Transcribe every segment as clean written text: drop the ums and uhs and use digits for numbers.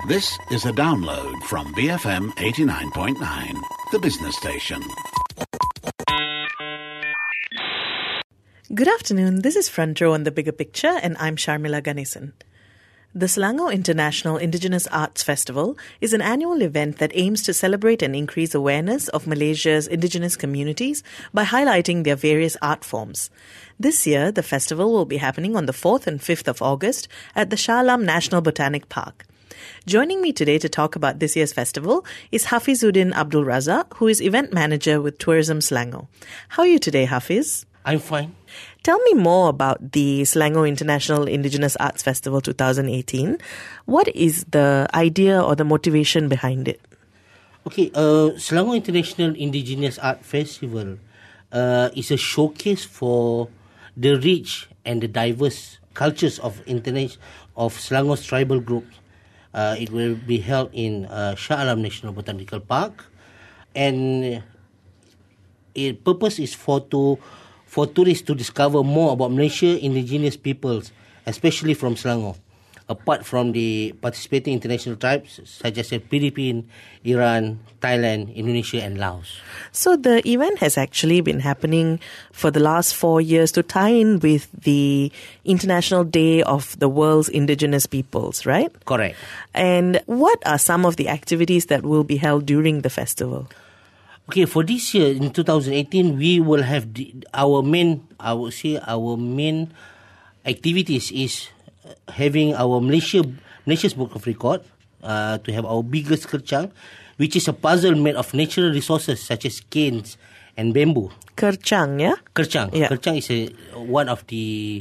This is a download from BFM 89.9, the business station. Good afternoon, this is Front Row on The Bigger Picture and I'm Sharmila Ganesan. The Selangor International Indigenous Arts Festival is an annual event that aims to celebrate and increase awareness of Malaysia's indigenous communities by highlighting their various art forms. This year, the festival will be happening on the 4th and 5th of August at the Shah Alam National Botanic Park. Joining me today to talk about this year's festival is Hafizuddin Abdul Razak, who is event manager with Tourism Selangor. How are you today, Hafiz? I'm fine. Tell me more about the Selangor International Indigenous Arts Festival 2018. What is the idea or the motivation behind it? Okay, Selangor International Indigenous Art Festival is a showcase for the rich and the diverse cultures of Selangor's tribal groups. It will be held in Shah Alam National Botanical Park, and its purpose is for tourists to discover more about Malaysia indigenous peoples, especially from Selangor, apart from the participating international tribes such as the Philippines, Iran, Thailand, Indonesia and Laos. So the event has actually been happening for the last 4 years to tie in with the International Day of the World's Indigenous Peoples, right? Correct. And what are some of the activities that will be held during the festival? Okay, for this year, in 2018, we will have our main activities is having our Malaysia's Book of Record, to have our biggest kerchang, which is a puzzle made of natural resources such as canes and bamboo. Kerchang, yeah? Kerchang. Yeah. Kerchang is one of the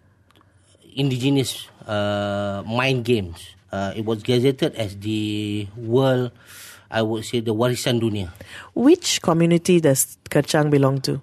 indigenous mind games. It was gazetted as the world, I would say, the Warisan Dunia. Which community does Kerchang belong to?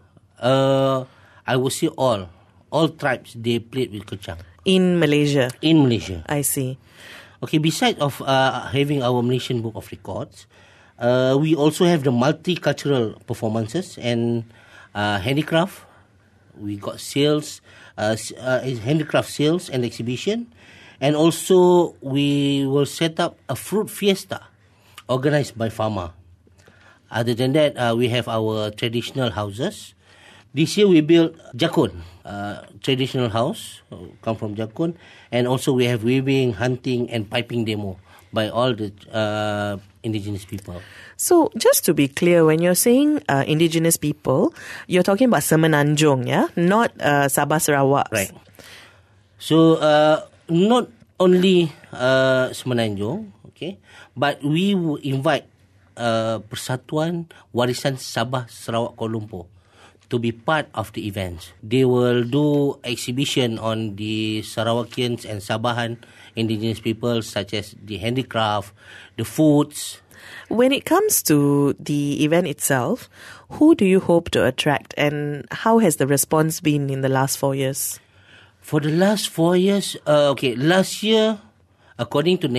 I would say all tribes, they played with Kerchang. In Malaysia? In Malaysia. I see. Okay, besides of having our Malaysian Book of Records, we also have the multicultural performances and handicraft. We got sales, handicraft sales and exhibition. And also, we will set up a fruit fiesta organized by Pharma. Other than that, we have our traditional houses. This year we built Jakun, traditional house, come from Jakun. And also we have weaving, hunting and piping demo by all the indigenous people. So just to be clear, when you're saying indigenous people, you're talking about Semenanjung, yeah? Not Sabah Sarawak. Right. So not only Semenanjung, okay, but we will invite Persatuan Warisan Sabah Sarawak Kuala Lumpur to be part of the events. They will do exhibition on the Sarawakians and Sabahan indigenous people, such as the handicraft, the foods. When it comes to the event itself, who do you hope to attract and how has the response been in the last 4 years? For the last 4 years, last year, according to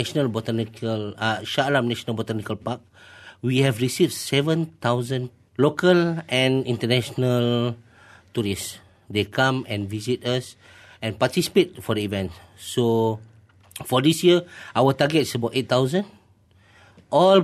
Shah Alam National Botanical Park, we have received 7,000 local and international tourists. They come and visit us and participate for the event. So, for this year, our target is about 8,000. All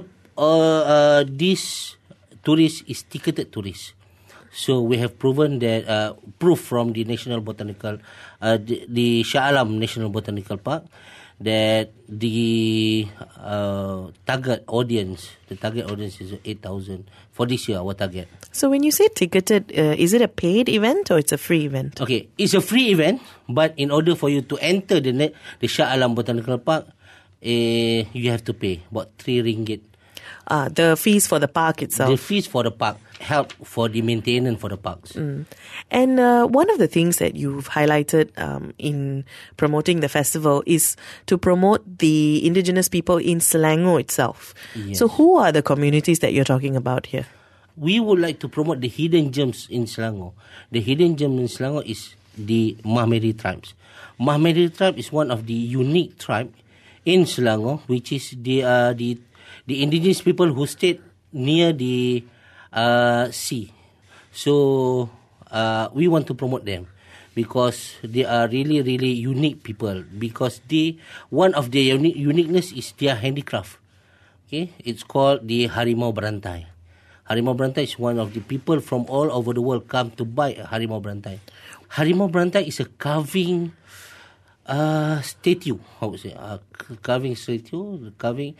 these tourists is ticketed tourists. So we have proven that proof from the National Botanical, the Shah Alam National Botanical Park, that the target audience is 8,000 for this year. Our target. So when you say ticketed, is it a paid event or it's a free event? Okay, it's a free event, but in order for you to enter the Shah Alam Botanical Park, you have to pay about 3 ringgit. The fees for the park itself. The fees for the park help for the maintenance for the parks. And one of the things that you've highlighted in promoting the festival is to promote the indigenous people in Selangor itself. Yes. So who are the communities that you're talking about here? We would like to promote the hidden gems in Selangor. The hidden gem in Selangor is the Mahmeri tribes. Mahmeri tribe is one of the unique tribe in Selangor, which is the indigenous people who stayed near the sea. So we want to promote them. because they are really, really unique people. Because one of their uniqueness is their handicraft. Okay, it's called the Harimau Berantai. Harimau Berantai is one of the people from all over the world come to buy Harimau Berantai. Harimau Berantai is a carving statue. How would say? Carving statue.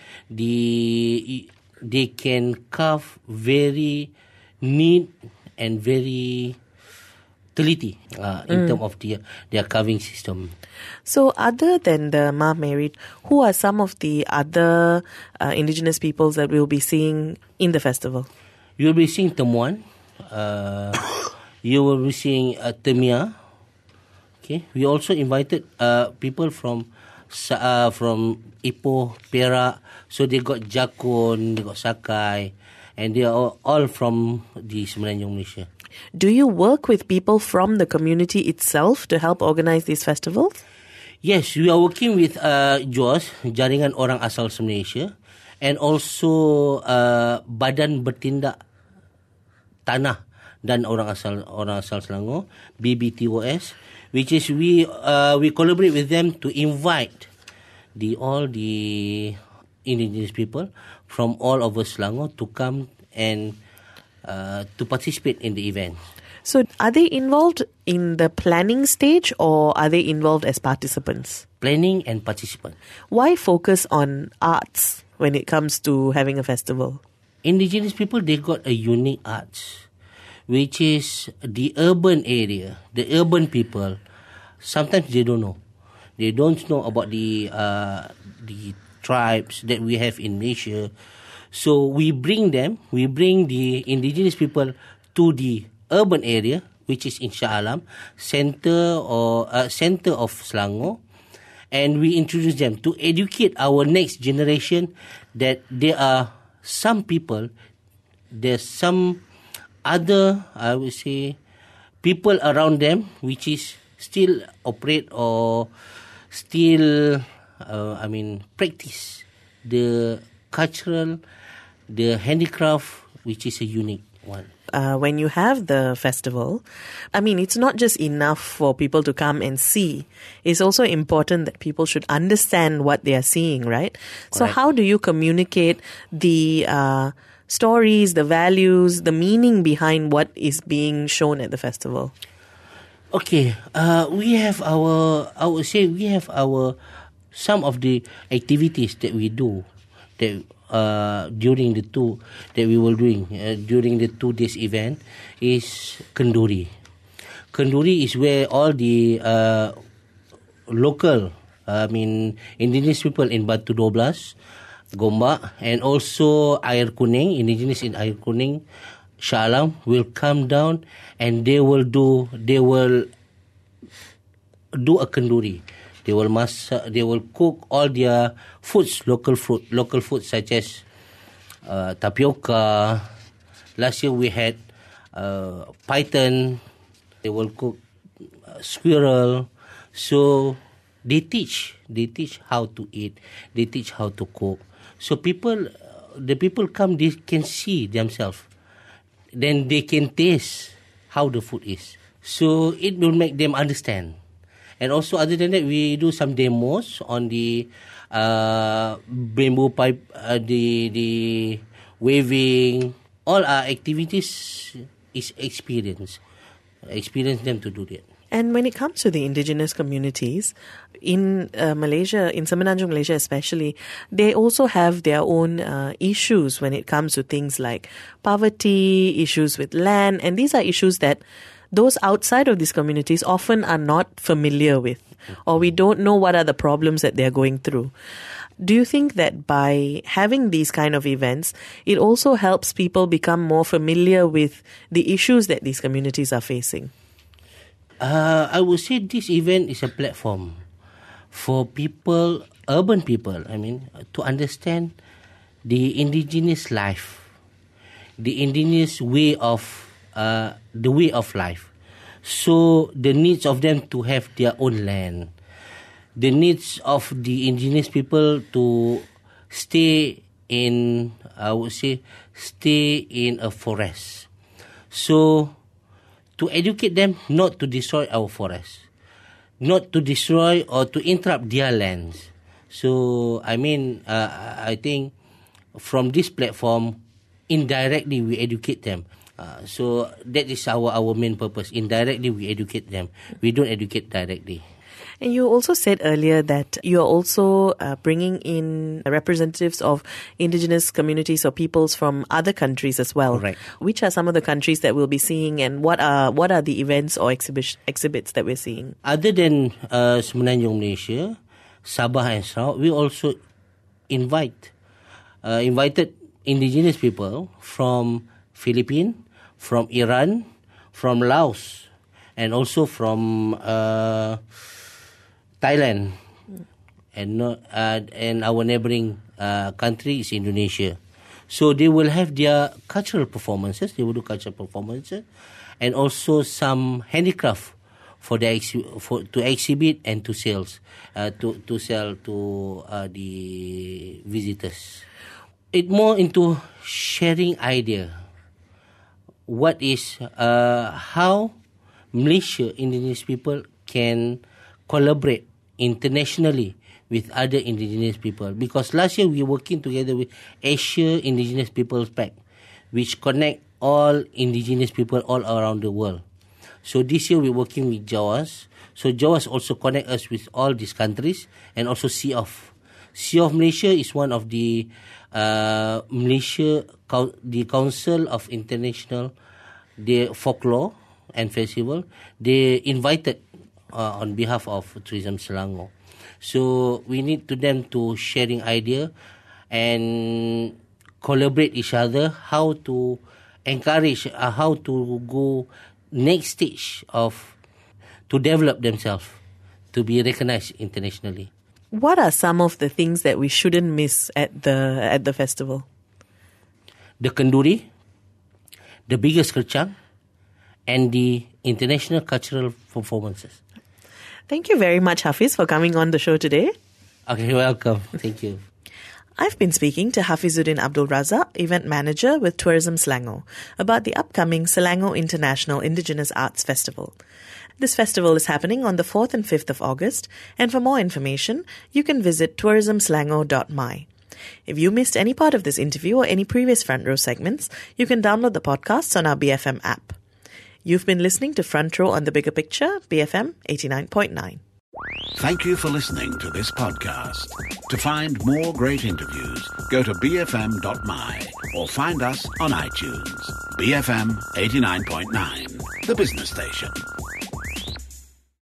They can carve very neat and very teliti in terms of their carving system. So other than the Ma Mary, who are some of the other indigenous peoples that we'll be seeing in the festival? You'll be seeing Temuan. You will be seeing Temia. Okay. We also invited people from Ipoh, Perak. So they got Jakun, they got Sakai, and they are all from the Semenanjung, Malaysia. Do you work with people from the community itself to help organize these festivals? Yes, we are working with JOS, Jaringan Orang Asal Malaysia, and also Badan Bertindak Tanah dan Orang Asal Selangor, BBTOS, which is we collaborate with them to invite all the indigenous people from all over Selangor to come and to participate in the event. So are they involved in the planning stage or are they involved as participants? Planning and participant. Why focus on arts when it comes to having a festival? Indigenous people, they got a unique arts, which is the urban area, the urban people. Sometimes they don't know. They don't know about the tribes that we have in Malaysia. So we bring the indigenous people to the urban area, which is in Shah Alam, center of Selangor, and we introduce them to educate our next generation that there are some people, there's some other, I would say, people around them which is still operate or still, practice the cultural, the handicraft, which is a unique one. When you have the festival, it's not just enough for people to come and see. It's also important that people should understand what they are seeing, right? Correct. So how do you communicate the stories, the values, the meaning behind what is being shown at the festival? Okay, we have some of the activities that we do that during the tour that we were doing during the 2 days event is Kenduri. Kenduri is where all the local, indigenous people in Batu 12, Gombak, and also Air Kuning, indigenous in Air Kuning, Shah Alam, will come down and they will do a kenduri. They will cook all their foods, local food such as tapioca. Last year we had python. They will cook squirrel. So they teach how to eat. They teach how to cook. So the people come, they can see themselves. Then they can taste how the food is. So it will make them understand. And also other than that, we do some demos on the bamboo pipe, the waving. All our activities is experience them to do that. And when it comes to the indigenous communities, in Malaysia, in Semenanjung Malaysia especially, they also have their own issues when it comes to things like poverty, issues with land, and these are issues that those outside of these communities often are not familiar with, or we don't know what are the problems that they're going through. Do you think that by having these kind of events, it also helps people become more familiar with the issues that these communities are facing? I would say this event is a platform for people, urban people, to understand the indigenous life, the indigenous way of life. So the needs of them to have their own land, the needs of the indigenous people to stay in a forest. So to educate them not to destroy our forests, not to destroy or to interrupt their lands. So, I think from this platform, indirectly we educate them. So that is our main purpose. Indirectly we educate them. We don't educate directly. And you also said earlier that you are also bringing in representatives of indigenous communities or peoples from other countries as well. Correct. Which are some of the countries that we'll be seeing, and what are the events or exhibits that we're seeing? Other than Semenanjung Malaysia, Sabah and Sarawak, we also invited indigenous people from Philippines, from Iran, from Laos, and also from Thailand, and our neighboring country is Indonesia. So they will have their cultural performances. They will do cultural performances, and also some handicraft for to exhibit and to sell to the visitors. It more into sharing idea. What is how Malaysia indigenous people can collaborate internationally with other indigenous people, because last year we were working together with Asia Indigenous Peoples Pact, which connect all indigenous people all around the world. So this year we're working with JAWAS. So JAWAS also connect us with all these countries, and also CIOF. CIOF Malaysia is one of the the Council of International the Folklore and Festival. They invited on behalf of Tourism Selangor. So we need to them to sharing idea and collaborate each other, how to encourage, how to go next stage of to develop themselves to be recognized internationally. What are some of the things that we shouldn't miss at the festival? The kenduri, the biggest kerchang, and the international cultural performances. Thank you very much, Hafiz, for coming on the show today. Okay, welcome. Thank you. I've been speaking to Hafizuddin Abdul Razak, Event Manager with Tourism Selangor, about the upcoming Selangor International Indigenous Arts Festival. This festival is happening on the 4th and 5th of August, and for more information, you can visit tourismselangor.my. If you missed any part of this interview or any previous Front Row segments, you can download the podcasts on our BFM app. You've been listening to Front Row on The Bigger Picture, BFM 89.9. Thank you for listening to this podcast. To find more great interviews, go to bfm.my or find us on iTunes. BFM 89.9, the business station.